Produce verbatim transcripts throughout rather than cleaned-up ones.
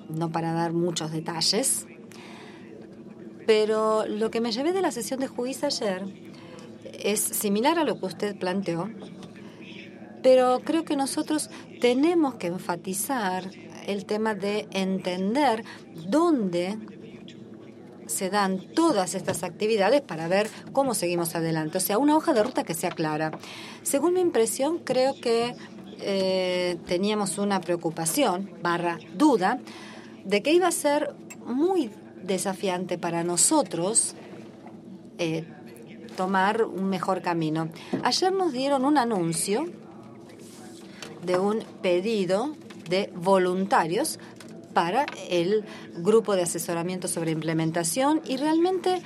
no para dar muchos detalles, pero lo que me llevé de la sesión de juicio ayer es similar a lo que usted planteó, pero creo que nosotros tenemos que enfatizar el tema de entender dónde se dan todas estas actividades para ver cómo seguimos adelante. O sea, una hoja de ruta que sea clara. Según mi impresión, creo que eh, teníamos una preocupación, barra duda, de que iba a ser muy desafiante para nosotros eh, tomar un mejor camino. Ayer nos dieron un anuncio de un pedido de voluntarios para el grupo de asesoramiento sobre implementación y realmente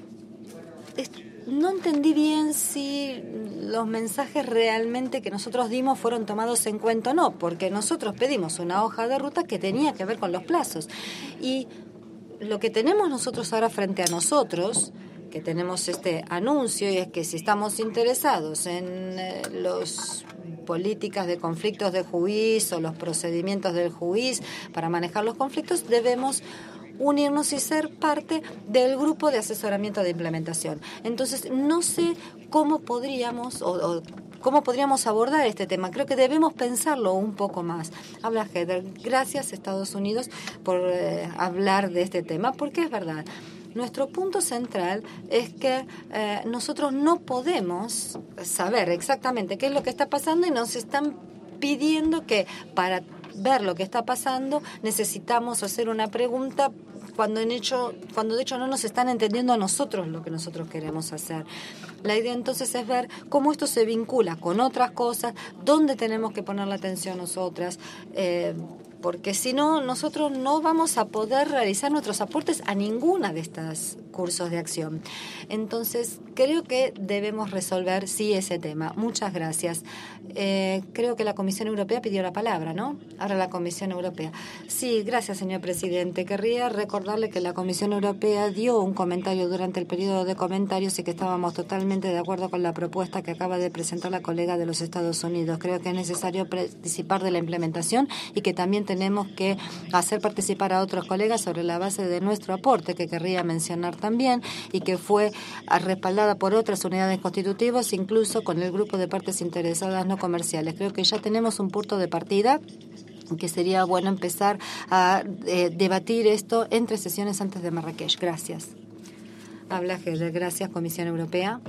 no entendí bien si los mensajes realmente que nosotros dimos fueron tomados en cuenta o no, porque nosotros pedimos una hoja de ruta que tenía que ver con los plazos. Y lo que tenemos nosotros ahora frente a nosotros, que tenemos este anuncio, y es que si estamos interesados en eh, los políticas de conflictos de juicio o los procedimientos del juicio para manejar los conflictos, debemos unirnos y ser parte del grupo de asesoramiento de implementación. Entonces, no sé cómo podríamos o, o cómo podríamos abordar este tema. Creo que debemos pensarlo un poco más. Habla Heather. Gracias, Estados Unidos, por eh, hablar de este tema, porque es verdad. Nuestro punto central es que eh, nosotros no podemos saber exactamente qué es lo que está pasando y nos están pidiendo que para ver lo que está pasando necesitamos hacer una pregunta cuando en hecho, cuando de hecho no nos están entendiendo a nosotros lo que nosotros queremos hacer. La idea entonces es ver cómo esto se vincula con otras cosas, dónde tenemos que poner la atención nosotras, eh, porque si no, nosotros no vamos a poder realizar nuestros aportes a ninguna de estos cursos de acción. Entonces, creo que debemos resolver, sí, ese tema. Muchas gracias. Eh, creo que la Comisión Europea pidió la palabra, ¿no? Ahora la Comisión Europea. Sí, gracias, señor presidente. Querría recordarle que la Comisión Europea dio un comentario durante el periodo de comentarios y que estábamos totalmente de acuerdo con la propuesta que acaba de presentar la colega de los Estados Unidos. Creo que es necesario participar de la implementación y que también tenemos que hacer participar a otros colegas sobre la base de nuestro aporte, que querría mencionar también, y que fue respaldada por otras unidades constitutivas, incluso con el grupo de partes interesadas no comerciales. Creo que ya tenemos un punto de partida que sería bueno empezar a eh, debatir esto en tres sesiones antes de Marrakech. Gracias. Habla Heller. Gracias, Comisión Europea.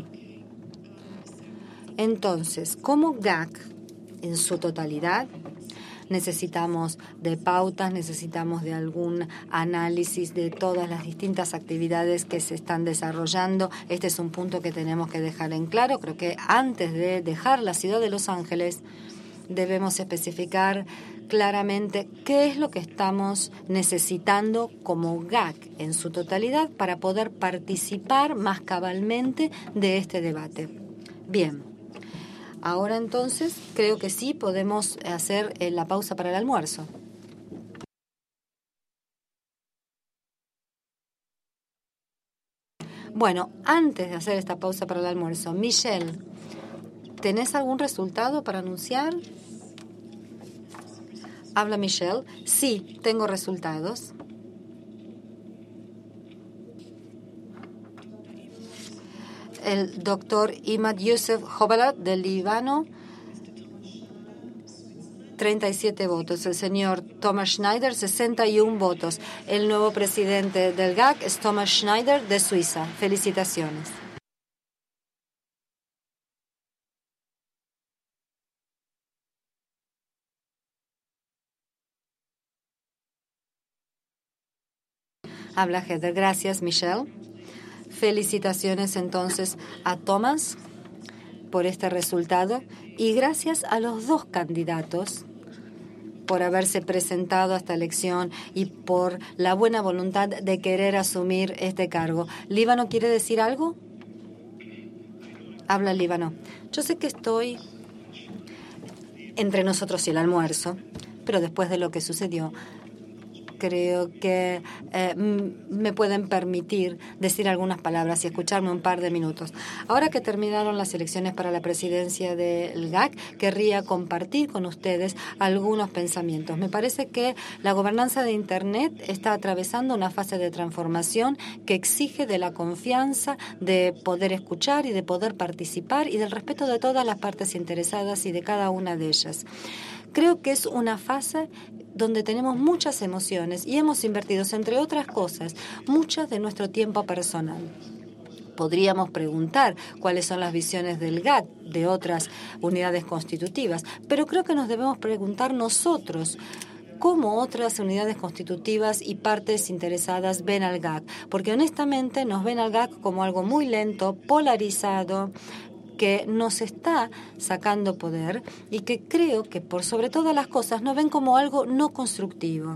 Entonces, como G A C en su totalidad, necesitamos de pautas, necesitamos de algún análisis de todas las distintas actividades que se están desarrollando. Este es un punto que tenemos que dejar en claro. Creo que antes de dejar la ciudad de Los Ángeles debemos especificar claramente qué es lo que estamos necesitando como G A C en su totalidad para poder participar más cabalmente de este debate. Bien. Ahora entonces creo que sí podemos hacer eh, la pausa para el almuerzo. Bueno, antes de hacer esta pausa para el almuerzo, Michelle, ¿tenés algún resultado para anunciar? Habla Michelle. Sí, tengo resultados. El doctor Imad Youssef Jobalat del Líbano, treinta y siete votos. El señor Thomas Schneider, sesenta y uno votos. El nuevo presidente del G A C es Thomas Schneider de Suiza. Felicitaciones. Habla Heather. Gracias, Michelle. Felicitaciones entonces a Thomas por este resultado y gracias a los dos candidatos por haberse presentado a esta elección y por la buena voluntad de querer asumir este cargo. ¿Líbano quiere decir algo? Habla Líbano. Yo sé que estoy entre nosotros y el almuerzo, pero después de lo que sucedió, creo que eh, me pueden permitir decir algunas palabras y escucharme un par de minutos. Ahora que terminaron las elecciones para la presidencia del G A C, querría compartir con ustedes algunos pensamientos. Me parece que la gobernanza de Internet está atravesando una fase de transformación que exige de la confianza, de poder escuchar y de poder participar y del respeto de todas las partes interesadas y de cada una de ellas. Creo que es una fase donde tenemos muchas emociones y hemos invertido, entre otras cosas, muchas de nuestro tiempo personal. Podríamos preguntar cuáles son las visiones del G A C de otras unidades constitutivas, pero creo que nos debemos preguntar nosotros cómo otras unidades constitutivas y partes interesadas ven al G A C, porque honestamente nos ven al G A C como algo muy lento, polarizado, que nos está sacando poder y que creo que por sobre todas las cosas nos ven como algo no constructivo.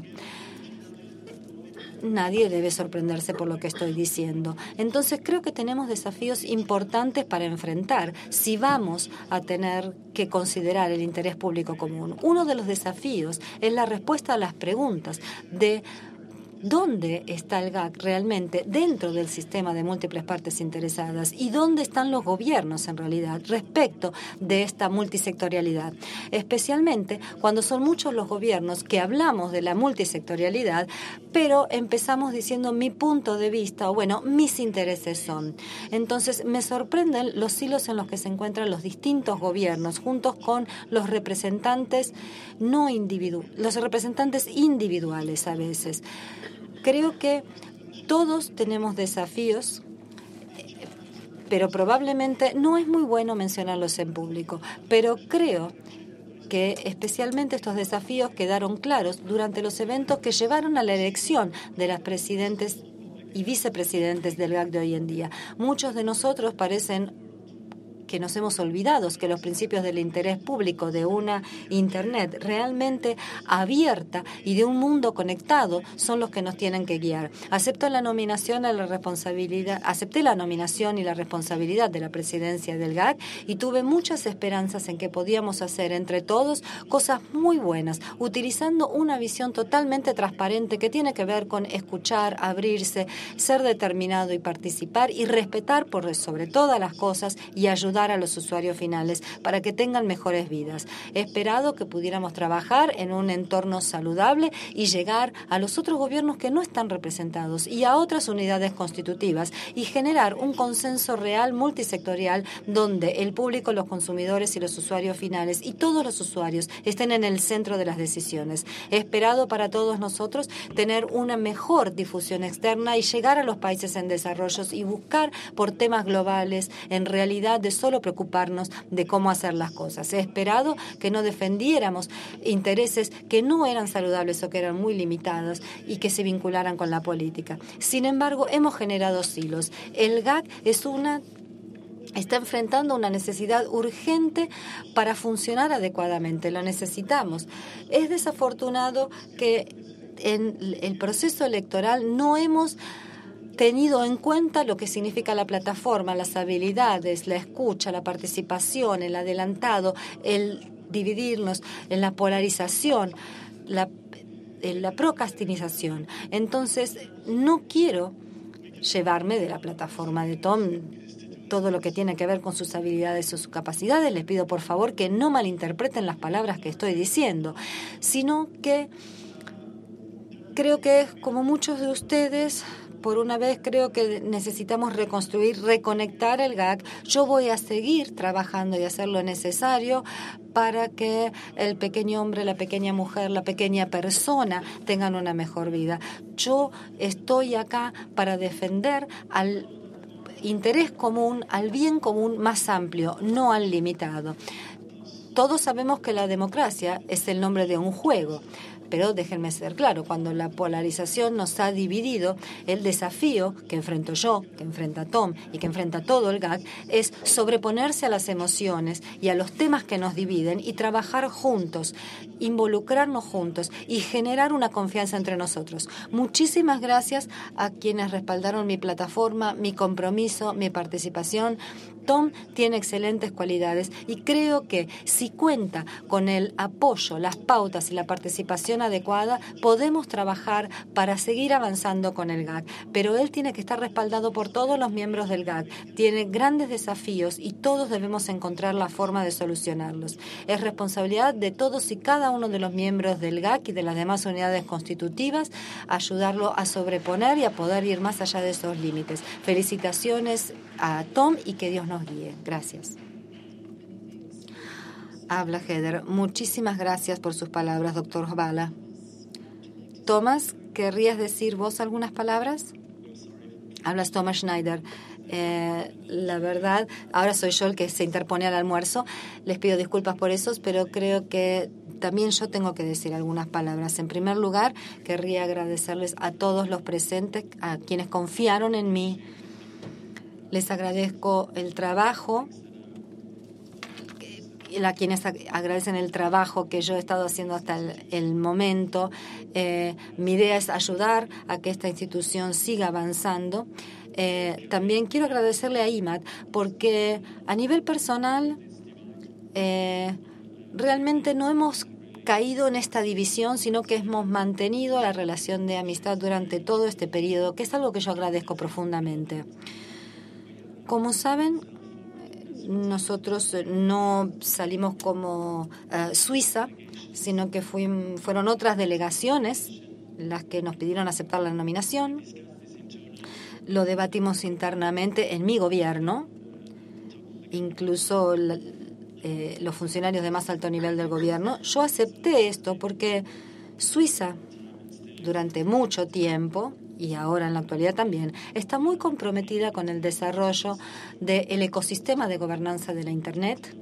Nadie debe sorprenderse por lo que estoy diciendo. Entonces creo que tenemos desafíos importantes para enfrentar si vamos a tener que considerar el interés público común. Uno de los desafíos es la respuesta a las preguntas de ¿dónde está el G A C realmente dentro del sistema de múltiples partes interesadas? ¿Y dónde están los gobiernos en realidad respecto de esta multisectorialidad? Especialmente cuando son muchos los gobiernos que hablamos de la multisectorialidad, pero empezamos diciendo mi punto de vista o bueno, mis intereses son. Entonces me sorprenden los hilos en los que se encuentran los distintos gobiernos juntos con los representantes no individu- los representantes individuales a veces. Creo que todos tenemos desafíos, pero probablemente no es muy bueno mencionarlos en público. Pero creo que especialmente estos desafíos quedaron claros durante los eventos que llevaron a la elección de las presidentes y vicepresidentes del G A C de hoy en día. Muchos de nosotros parecen que nos hemos olvidado que los principios del interés público de una Internet realmente abierta y de un mundo conectado son los que nos tienen que guiar. Acepto la nominación a la responsabilidad, acepté la nominación y la responsabilidad de la presidencia del G A C y tuve muchas esperanzas en que podíamos hacer entre todos cosas muy buenas, utilizando una visión totalmente transparente que tiene que ver con escuchar, abrirse, ser determinado y participar y respetar por sobre todas las cosas y ayudar a los usuarios finales para que tengan mejores vidas. He esperado que pudiéramos trabajar en un entorno saludable y llegar a los otros gobiernos que no están representados y a otras unidades constitutivas y generar un consenso real multisectorial donde el público, los consumidores y los usuarios finales y todos los usuarios estén en el centro de las decisiones. He esperado para todos nosotros tener una mejor difusión externa y llegar a los países en desarrollo y buscar por temas globales en realidad de solo preocuparnos de cómo hacer las cosas. He esperado que no defendiéramos intereses que no eran saludables o que eran muy limitados y que se vincularan con la política. Sin embargo, hemos generado silos. El G A C es una está enfrentando una necesidad urgente para funcionar adecuadamente. Lo necesitamos. Es desafortunado que en el proceso electoral no hemos tenido en cuenta lo que significa la plataforma, las habilidades, la escucha, la participación, el adelantado, el dividirnos en la polarización, la, en la procrastinización. Entonces, no quiero llevarme de la plataforma de Tom todo lo que tiene que ver con sus habilidades o sus capacidades. Les pido por favor que no malinterpreten las palabras que estoy diciendo, sino que creo que como muchos de ustedes, por una vez creo que necesitamos reconstruir, reconectar el G A C. Yo voy a seguir trabajando y hacer lo necesario para que el pequeño hombre, la pequeña mujer, la pequeña persona tengan una mejor vida. Yo estoy acá para defender al interés común, al bien común más amplio, no al limitado. Todos sabemos que la democracia es el nombre de un juego. Pero déjenme ser claro, cuando la polarización nos ha dividido, el desafío que enfrento yo, que enfrenta Tom y que enfrenta todo el G A C es sobreponerse a las emociones y a los temas que nos dividen y trabajar juntos, involucrarnos juntos y generar una confianza entre nosotros. Muchísimas gracias a quienes respaldaron mi plataforma, mi compromiso, mi participación Tom tiene excelentes cualidades y creo que si cuenta con el apoyo, las pautas y la participación adecuada, podemos trabajar para seguir avanzando con el G A C. Pero él tiene que estar respaldado por todos los miembros del G A C. Tiene grandes desafíos y todos debemos encontrar la forma de solucionarlos. Es responsabilidad de todos y cada uno de los miembros del G A C y de las demás unidades constitutivas ayudarlo a sobreponer y a poder ir más allá de esos límites. Felicitaciones a Tom y que Dios nos guíe. Gracias. Habla Heather. Muchísimas gracias por sus palabras, doctor Bala. Thomas, ¿querrías decir vos algunas palabras? Hablas Thomas Schneider. Eh, la verdad, ahora soy yo el que se interpone al almuerzo. Les pido disculpas por eso, pero creo que también yo tengo que decir algunas palabras. En primer lugar, querría agradecerles a todos los presentes, a quienes confiaron en mí. Les agradezco el trabajo, a quienes agradecen el trabajo que yo he estado haciendo hasta el, el momento. Eh, mi idea es ayudar a que esta institución siga avanzando. Eh, también quiero agradecerle a I M A D porque a nivel personal eh, realmente no hemos caído en esta división, sino que hemos mantenido la relación de amistad durante todo este periodo, que es algo que yo agradezco profundamente. Como saben, nosotros no salimos como uh, Suiza, sino que fuimos, fueron otras delegaciones las que nos pidieron aceptar la nominación. Lo debatimos internamente en mi gobierno, incluso la, eh, los funcionarios de más alto nivel del gobierno. Yo acepté esto porque Suiza, durante mucho tiempo, y ahora en la actualidad también, está muy comprometida con el desarrollo del ecosistema de gobernanza de la Internet,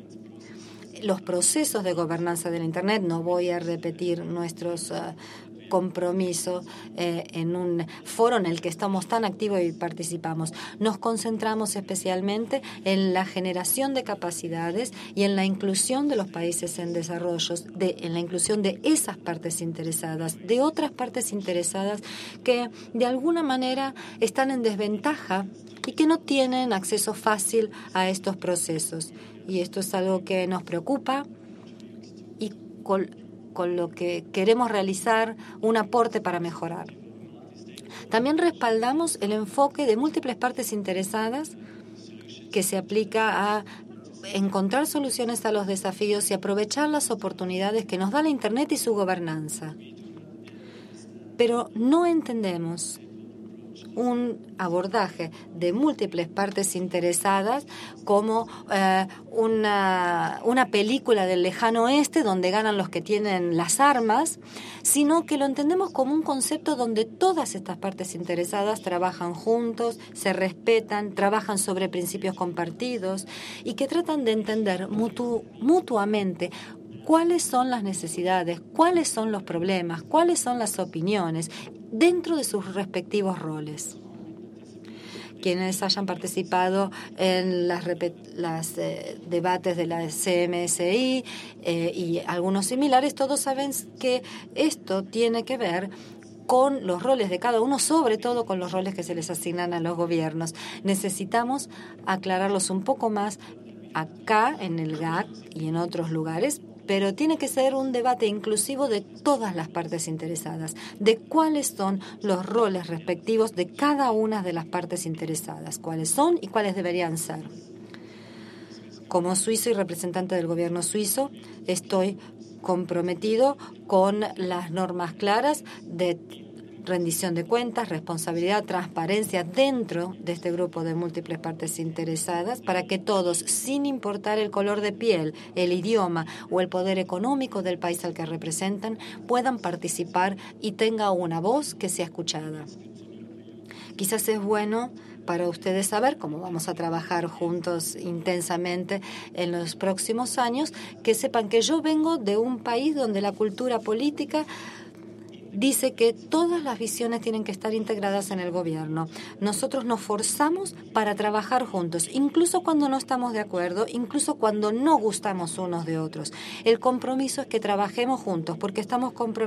los procesos de gobernanza de la Internet. No voy a repetir nuestros uh, compromisos eh, en un foro en el que estamos tan activos y participamos. Nos concentramos especialmente en la generación de capacidades y en la inclusión de los países en desarrollo, de, en la inclusión de esas partes interesadas, de otras partes interesadas que de alguna manera están en desventaja y que no tienen acceso fácil a estos procesos. Y esto es algo que nos preocupa y con con lo que queremos realizar un aporte para mejorar. También respaldamos el enfoque de múltiples partes interesadas que se aplica a encontrar soluciones a los desafíos y aprovechar las oportunidades que nos da la Internet y su gobernanza. Pero no entendemos un abordaje de múltiples partes interesadas como eh, una, una película del lejano oeste donde ganan los que tienen las armas, sino que lo entendemos como un concepto donde todas estas partes interesadas trabajan juntos, se respetan, trabajan sobre principios compartidos y que tratan de entender mutu, mutuamente cuáles son las necesidades, cuáles son los problemas, cuáles son las opiniones dentro de sus respectivos roles. Quienes hayan participado en las, las eh, debates de la C M S I eh, y algunos similares, todos saben que esto tiene que ver con los roles de cada uno, sobre todo con los roles que se les asignan a los gobiernos. Necesitamos aclararlos un poco más acá en el G A C y en otros lugares, pero tiene que ser un debate inclusivo de todas las partes interesadas, de cuáles son los roles respectivos de cada una de las partes interesadas, cuáles son y cuáles deberían ser. Como suizo y representante del gobierno suizo, estoy comprometido con las normas claras de rendición de cuentas, responsabilidad, transparencia dentro de este grupo de múltiples partes interesadas para que todos, sin importar el color de piel, el idioma o el poder económico del país al que representan, puedan participar y tenga una voz que sea escuchada. Quizás es bueno para ustedes saber cómo vamos a trabajar juntos intensamente en los próximos años, que sepan que yo vengo de un país donde la cultura política dice que todas las visiones tienen que estar integradas en el gobierno. Nosotros nos forzamos para trabajar juntos, incluso cuando no estamos de acuerdo, incluso cuando no gustamos unos de otros. El compromiso es que trabajemos juntos, porque estamos comprom-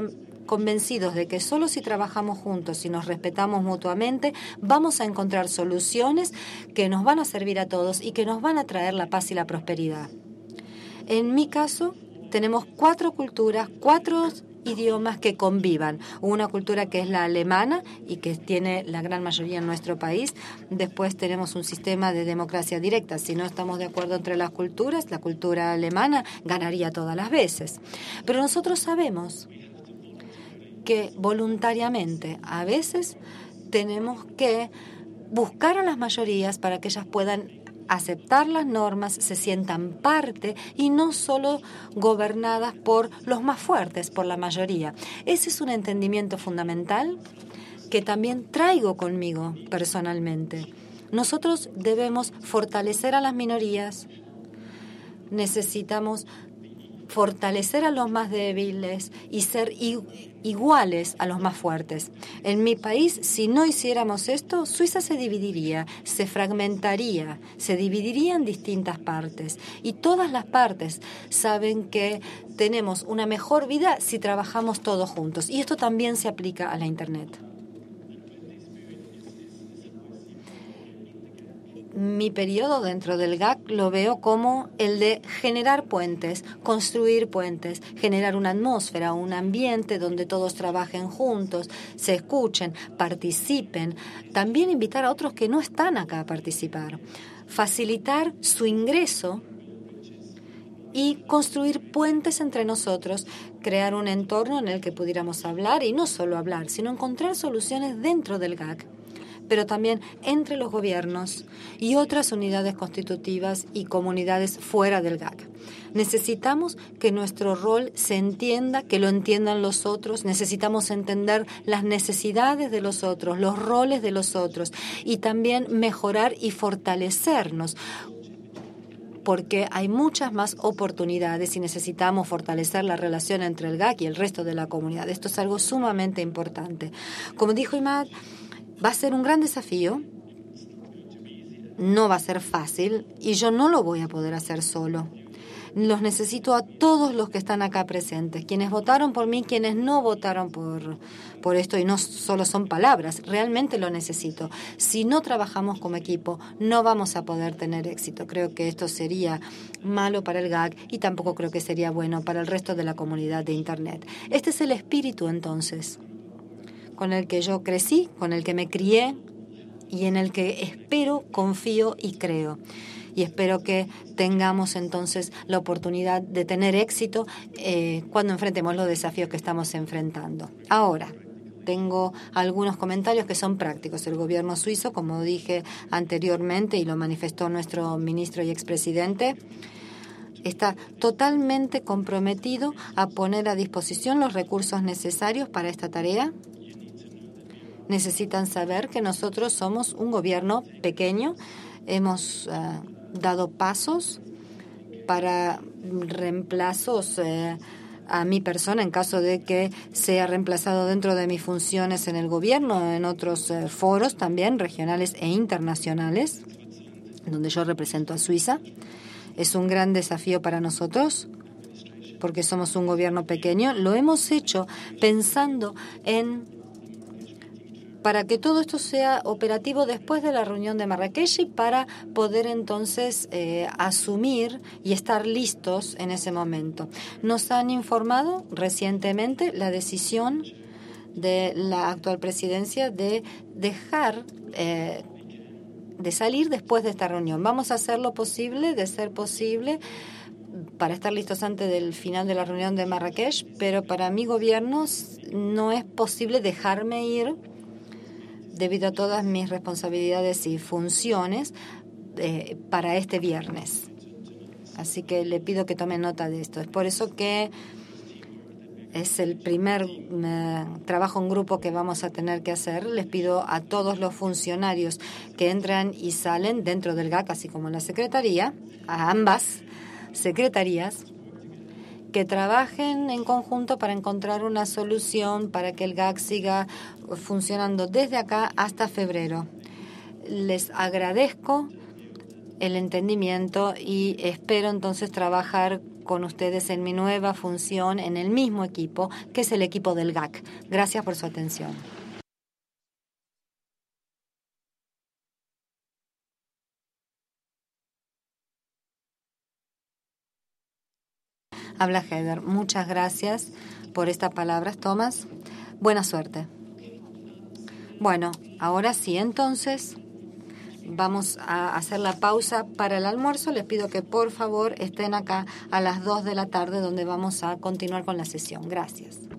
convencidos de que solo si trabajamos juntos y nos respetamos mutuamente, vamos a encontrar soluciones que nos van a servir a todos y que nos van a traer la paz y la prosperidad. En mi caso, tenemos cuatro culturas, cuatro idiomas que convivan. Una cultura que es la alemana y que tiene la gran mayoría en nuestro país. Después tenemos un sistema de democracia directa. Si no estamos de acuerdo entre las culturas, la cultura alemana ganaría todas las veces. Pero nosotros sabemos que voluntariamente a veces tenemos que buscar a las mayorías para que ellas puedan aceptar las normas, se sientan parte y no solo gobernadas por los más fuertes, por la mayoría. Ese es un entendimiento fundamental que también traigo conmigo personalmente. Nosotros debemos fortalecer a las minorías, necesitamos fortalecer a los más débiles y ser iguales a los más fuertes. En mi país, si no hiciéramos esto, Suiza se dividiría, se fragmentaría, se dividiría en distintas partes. Y todas las partes saben que tenemos una mejor vida si trabajamos todos juntos. Y esto también se aplica a la Internet. Mi periodo dentro del G A C lo veo como el de generar puentes, construir puentes, generar una atmósfera, un ambiente donde todos trabajen juntos, se escuchen, participen. También invitar a otros que no están acá a participar. Facilitar su ingreso y construir puentes entre nosotros, crear un entorno en el que pudiéramos hablar y no solo hablar, sino encontrar soluciones dentro del G A C. Pero también entre los gobiernos y otras unidades constitutivas y comunidades fuera del G A C. Necesitamos que nuestro rol se entienda, que lo entiendan los otros, necesitamos entender las necesidades de los otros, los roles de los otros y también mejorar y fortalecernos, porque hay muchas más oportunidades y necesitamos fortalecer la relación entre el G A C y el resto de la comunidad. Esto es algo sumamente importante. Como dijo Imad, va a ser un gran desafío, no va a ser fácil y yo no lo voy a poder hacer solo. Los necesito a todos los que están acá presentes, quienes votaron por mí, quienes no votaron por, por esto, y no solo son palabras, realmente lo necesito. Si no trabajamos como equipo, no vamos a poder tener éxito. Creo que esto sería malo para el G A C y tampoco creo que sería bueno para el resto de la comunidad de Internet. Este es el espíritu entonces con el que yo crecí, con el que me crié y en el que espero, confío y creo. Y espero que tengamos entonces la oportunidad de tener éxito eh, cuando enfrentemos los desafíos que estamos enfrentando. Ahora, tengo algunos comentarios que son prácticos. El gobierno suizo, como dije anteriormente y lo manifestó nuestro ministro y expresidente, está totalmente comprometido a poner a disposición los recursos necesarios para esta tarea. Necesitan saber que nosotros somos un gobierno pequeño. Hemos uh, dado pasos para reemplazos uh, a mi persona en caso de que sea reemplazado dentro de mis funciones en el gobierno, en otros uh, foros también, regionales e internacionales, donde yo represento a Suiza. Es un gran desafío para nosotros porque somos un gobierno pequeño. Lo hemos hecho pensando en para que todo esto sea operativo después de la reunión de Marrakech y para poder entonces eh, asumir y estar listos en ese momento. Nos han informado recientemente la decisión de la actual presidencia de dejar, eh, de salir después de esta reunión. Vamos a hacer lo posible, de ser posible, para estar listos antes del final de la reunión de Marrakech, pero para mi gobierno no es posible dejarme ir debido a todas mis responsabilidades y funciones eh, para este viernes. Así que le pido que tome nota de esto. Es por eso que es el primer eh, trabajo en grupo que vamos a tener que hacer. Les pido a todos los funcionarios que entran y salen dentro del G A C, así como la Secretaría, a ambas secretarías, que trabajen en conjunto para encontrar una solución para que el G A C siga funcionando desde acá hasta febrero. Les agradezco el entendimiento y espero entonces trabajar con ustedes en mi nueva función en el mismo equipo, que es el equipo del G A C. Gracias por su atención. Habla Heather. Muchas gracias por estas palabras, Thomas. Buena suerte. Bueno, ahora sí, entonces vamos a hacer la pausa para el almuerzo. Les pido que por favor estén acá a las dos de la tarde, donde vamos a continuar con la sesión. Gracias.